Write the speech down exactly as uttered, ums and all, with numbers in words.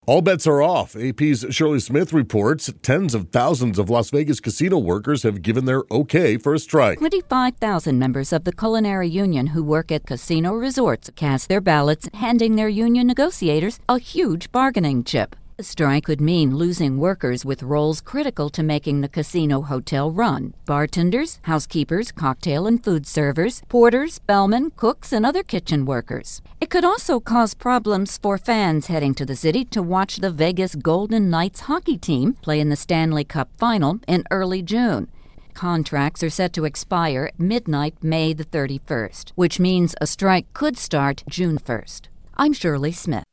All bets are off. A P's Shirley Smith reports tens of thousands of Las Vegas casino workers have given their okay for a strike. twenty-five thousand members of the Culinary Union who work at casino resorts cast their ballots, handing their union negotiators a huge bargaining chip. A strike would mean losing workers with roles critical to making the casino hotel run. Bartenders, housekeepers, cocktail and food servers, porters, bellmen, cooks, and other kitchen workers. It could also cause problems for fans heading to the city to watch the Vegas Golden Knights hockey team play in the Stanley Cup Final in early June. Contracts are set to expire midnight May the thirty-first, which means a strike could start June first. I'm Shirley Smith.